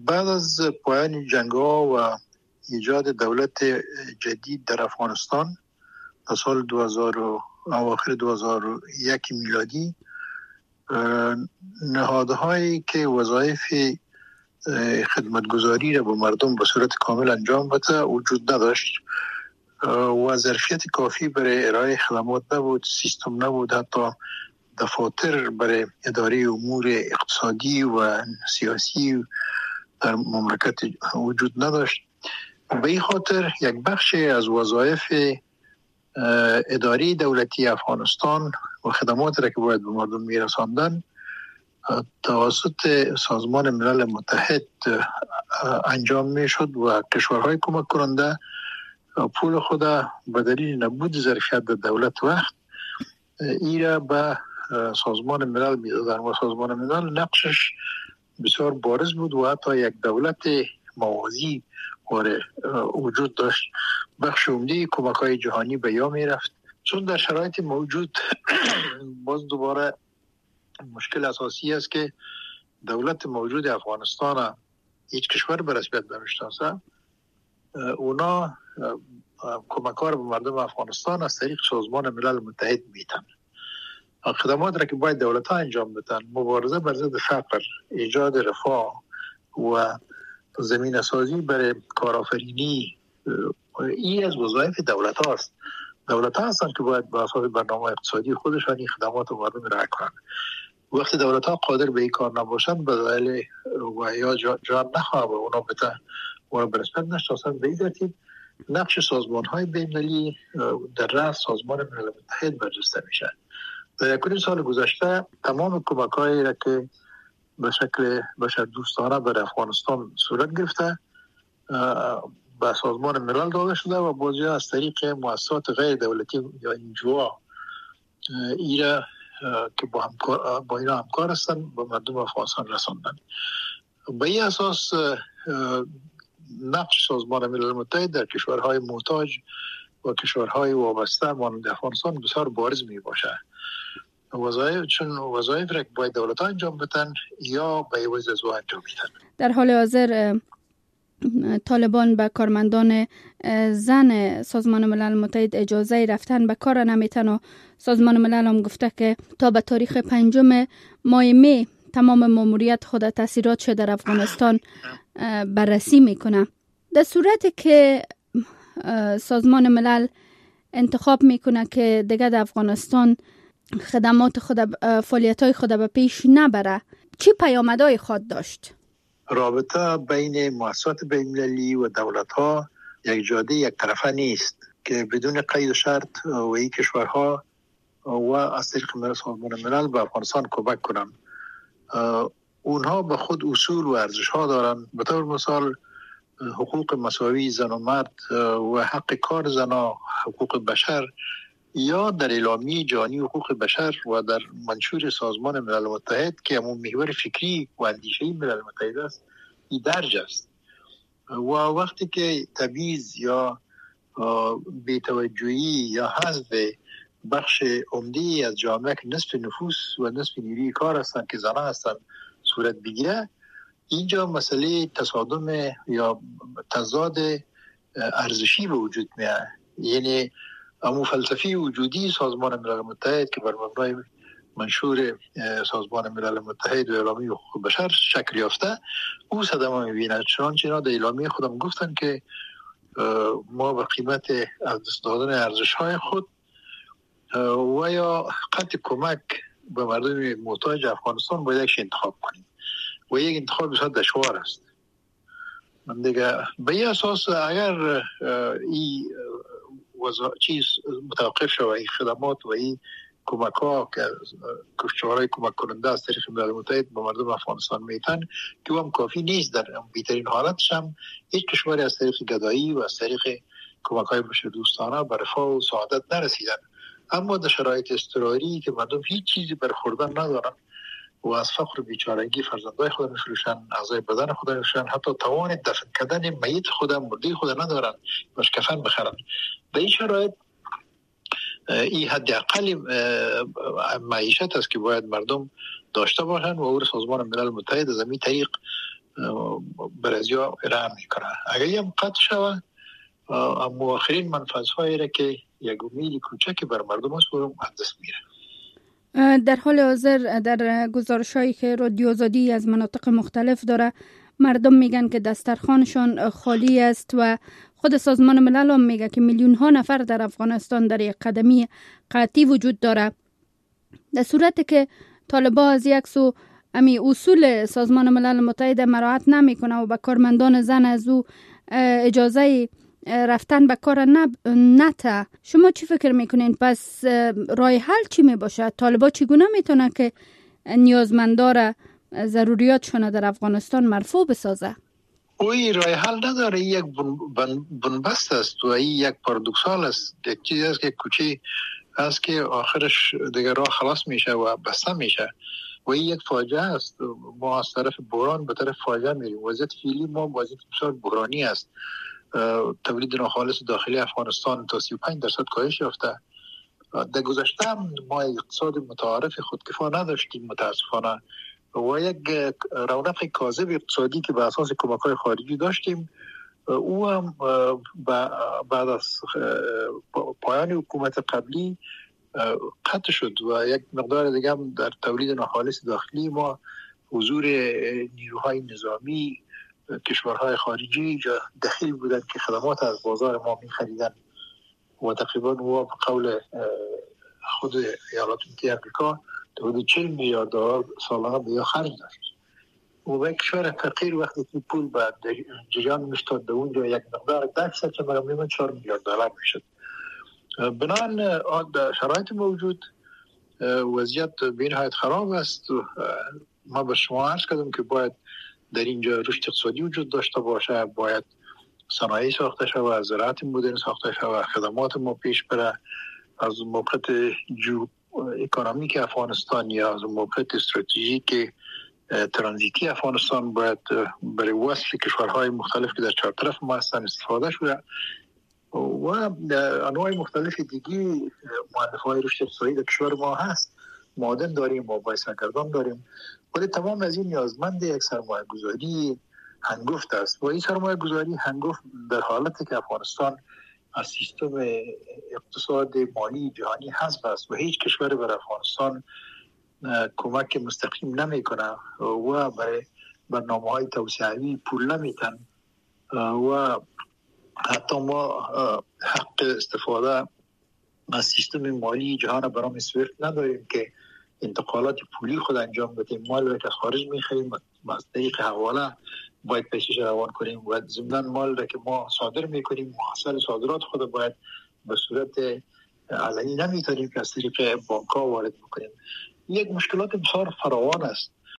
بعد از پایان جنگ‌ها و ایجاد دولت جدید در افغانستان در سال 2000 و اواخر 2001 میلادی، نهادهایی که وظایف خدمتگزاری را به مردم به صورت کامل انجام بده وجود نداشت و ظرفیت کافی برای ارائه خدمات نبود، سیستم نبود، حتی دفاتر برای اداره امور اقتصادی و سیاسی در مملکت وجود نداشت. به این خاطر یک بخش از وظایف اداری دولتی افغانستان و خدمات را که باید به مردم میرساندن توسط سازمان ملل متحد انجام میشد و کشورهای کمک کننده پول خود به دلیل نبود ظرفیت دولت وقت ایرا به سازمان ملل میدادن و سازمان ملل نقشش بسیار بارز بود و حتی یک دولت موازی وجود داشت. بخش عمده کمک‌های جهانی به یا میرفت، چون در شرایط موجود باز دوباره مشکل اساسی است که دولت موجود افغانستان هیچ کشور به رسمیت نمیشناسه. اونا کمک‌ها رو به مردم افغانستان از طریق سازمان ملل متحد میدن. خدمات را که باید دولت‌ها انجام بدن، مبارزه بر ضد فقر، ایجاد رفاه و زمینه سازی برای کارآفرینی، این از وظایف دولت هاست. دولت ها هستند که باید به اساس برنامه اقتصادی خودشان این خدمات و مردم را کنند. وقتی دولت ها قادر به این کار نباشند به دلیل و یا جان نخواهد و اونا بتن و به رسمیت نشناسند، به این ترتیب نقش سازمان های بین‌المللی در رأس سازمان ملل متحد برجسته میشه. در یکونیم سال گذشته تمام کمک هایی را که به شکل بشر دوستانه بر افغانستان صورت گرفته به سازمان ملل داده شده و بازی از طریق مؤسسات غیر دولتی یا NGO ایرا که با اینا همکار هستند به مردم افغانستان رساندن. به این اساس نقش سازمان ملل متحد در کشورهای محتاج و کشورهای وابسته مانند افغانستان بسیار بارز می باشه. چون وظایف را که باید دولت‌ها انجام بدن یا به عوض از او انجام میدن. در حال حاضر طالبان به کارمندان زن سازمان ملل متحد اجازه رفتن به کار نمیتن و سازمان ملل هم گفته که تا به تاریخ 5 ماه می تمام ماموریت خود تاثیراتش در افغانستان بررسی میکنه. در صورتی که سازمان ملل انتخاب میکنه که دیگه در افغانستان خدمات خود فعالیت‌های خود به پیش نبره، چی پیامدهای خود داشت؟ رابطه بین مؤسسات بین‌المللی و دولت‌ها یک جاده یک طرفه نیست که بدون قید و شرط و این کشورها و از طریق سازمان ملل به افغانستان کمک کنند. اونها به خود اصول و ارزش‌ها دارن، به طور مثال حقوق مساوی زن و مرد و حق کار زنان، حقوق بشر، یا در اعلامیه جهانی حقوق بشر و در منشور سازمان ملل متحد که همون محور فکری و اندیشه‌ای ملل متحد است، این درج است. و وقتی که تبعیض یا بی‌توجهی یا حذف بخش عمده از جامعه که نصف نفوس و نصف نیروی کار هستند که زنان هستند صورت بگیره، اینجا مسئله تصادم یا تضاد ارزشی به وجود میاد. یعنی امو فلسفی وجودی سازمان ملل متحد که بر مبنای منشور سازمان ملل متحد و اعلامیه حقوق بشر شکل یافته او صدمه میبیند. چنانچه اینا در اعلامیه خودم گفتن که ما به قیمت از دست دادن ارزش‌های خود و یا قطع کمک به مردم محتاج افغانستان باید یک انتخاب کنیم و یک انتخاب بسیار دشوار است. من دیگه به این اساس اگر این چیز متوقف شود، این خدمات و این کمک ها که کشورهای کمک کننده از طریق ملل متحد به مردم افغانستان میتن که هم کافی نیست، در بهترین حالتش هم هیچ کشوری از طریق گدایی و از طریق کمک های بشردوستانه به رفاه و سعادت نرسیدن. اما در شرایط اضطراری که مردم هیچ چیزی برای خوردن ندارن و از فقر و بیچارگی فرزندای خود میفروشن، اعضای بدن خود میفروشن، حتی توان دفن کردن میت خود مرده خود ندارن باش کفن بخرن. به این شرایط این حداقل معیشت است که باید مردم داشته باشن و او سازمان ملل متحد از این طریق برازیا ارائه میکنه. اگر هم قطع شود مؤخرین منفذهایی را که یک امید کوچکی بر مردم است رو از دست میره. در حال حاضر در گزارش‌هایی که رادیو آزادی از مناطق مختلف داره، مردم میگن که دسترخوانشان خالی است و خود سازمان ملل هم میگه که میلیون ها نفر در افغانستان در یک قدمی قحطی وجود داره. در صورتی که طالبان از یک سو اصول سازمان ملل متحد مراعات نمیکنه و به کارمندان زن از او اجازه رفتن به کار نته، شما چی فکر میکنین؟ پس راه حل چی میباشه؟ طالبان چگونه میتونه که نیازمندار ضروریاتشون در افغانستان مرفوع بسازه؟ اوی راه حل نداره. یک بنبست است و این یک پارادوکسال است. یک چیزی است که کوچی است که آخرش دیگر راه خلاص میشه و بسته میشه و این یک فاجعه است. ما از طرف بحران به طرف فاجعه میریم. وضعیت فعلی ما وضعیت بسیار بحرانی است. تولید ناخالص داخلی افغانستان تا 35% کاهش یافته. در گذشته ما اقتصاد متعارف خودکفا نداشتیم متاسفانه و یک رونق کاذب اقتصادی که به اساس کمک‌های خارجی داشتیم او هم بعد از پایان حکومت قبلی قطع شد و یک مقدار دیگه هم در تولید ناخالص داخلی ما حضور نیروهای نظامی کشورهای خارجی جا دخیل بودند که خدمات از بازار ما می‌خریدند و تقریبا و به قول خود ایالات متحده آمریکا حدود 40 میلیارد دلار سالانه به خرج داشت. و به کشور فقیر وقتی که پول به جریان می‌افتاد به اونجا یک مقدار دست که تقریبا 4 میلیارد دلار میشد. بنابراین در شرایط موجود وضعیت بین‌نهایت خراب است. ما به شما عرض کردم که باید در اینجا رشد اقتصادی وجود داشته باشه، باید صنایع ساخته شود، زراعت مدرن ساخته شود، خدمات ما پیش بره. از موقعیت اکونومیک افغانستان یا از موقعیت استراتژیک ترانزیتی افغانستان باید برای وصل کشورهای مختلف که در چهار طرف ما هستن استفاده شده و انواع مختلف دیگی مؤلفه‌های رشد اقتصادی در کشور ما هست. معادن داریم، مایع سرگردان داریم، ولی تمام از این نیازمند یک سرمایه گذاری هنگفت است و این سرمایه گذاری هنگفت در حالتی که افغانستان از سیستم اقتصاد مالی جهانی حذف است و هیچ کشور بر افغانستان کمک مستقیم نمی کنه و برای برنامه‌های توسعه‌ای پول نمیتن و حتی ما حق استفاده از سیستم مالی جهان برای سویفت نداریم که انتقالات پولی خود انجام بدیم. مال را که خارج می‌خریم از طریق حواله باید پیشش روان کنیم و ضمن مال را که ما صادر می‌کنیم محصول صادرات خود باید به صورت علنی نمی‌تونیم که از طریق بانک‌ها وارد بکنیم. یک مشکلات بسیار فراوان است